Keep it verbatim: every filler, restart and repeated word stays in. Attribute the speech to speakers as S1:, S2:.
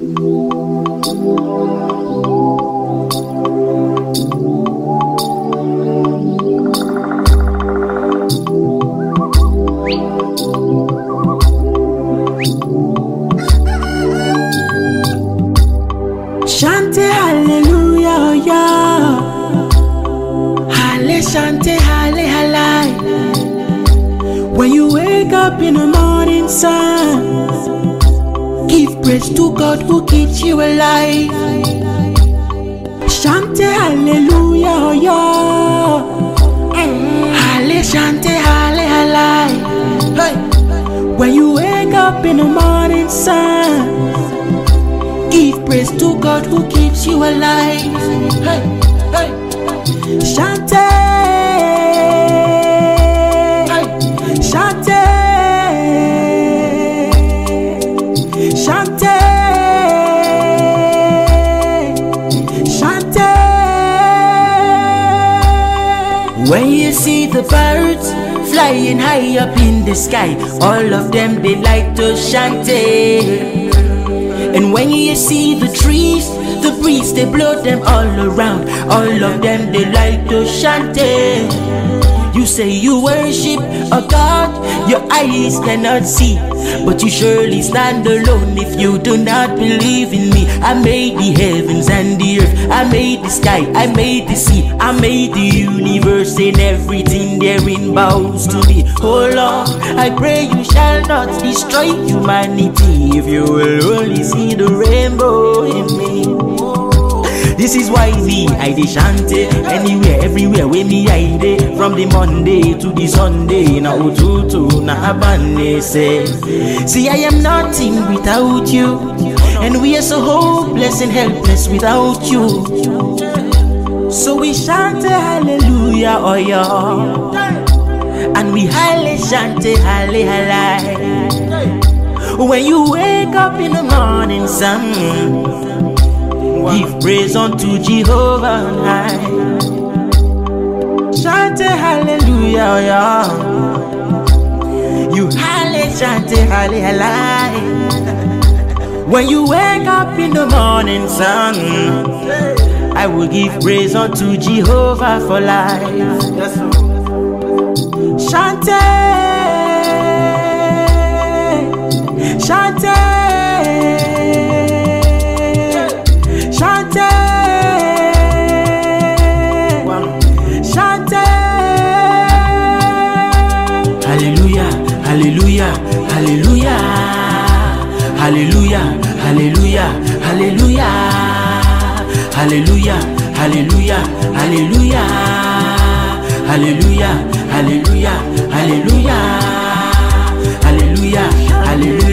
S1: Chante hallelujah, yeah. Halle chante halle halai. When you wake up in the morning sun, give praise to God who keeps you alive. Chante hallelujah, yeah. Halle chante halle halai. Hey. When you wake up in the morning sun, give praise to God who keeps you alive. Hey, hey. Chante, hey. Chante, chante, chante. When you see the birds flying high up in the sky, all of them they like to chante. And when you see the trees, the breeze, they blow them all around. All of them, they like to chante. You say you worship a God your eyes cannot see, but you surely stand alone if you do not believe in me. I made the heavens and the earth, I made the sky, I made the sea, I made the universe, and everything therein bows to me. Oh Lord, I pray you shall not destroy humanity if you will only see the rainbow in me. This is why me, I dey chante anywhere, everywhere where me I dey. From the Monday to the Sunday, na ututu na abane say. See, I am nothing without you, and we are so hopeless and helpless without you. So we chante hallelujah, oh yeah, and we halle chante halle halai. When you wake up in the morning sun, give praise unto Jehovah high. Chante hallelujah, yeah. You halle chante halle halai. When you wake up in the morning sun, I will give praise unto Jehovah for life. Chante, chante, chante, chante. Hallelujah, hallelujah, hallelujah, hallelujah, hallelujah, hallelujah, hallelujah, hallelujah, hallelujah, hallelujah, hallelujah, hallelujah, hallelujah, hallelujah.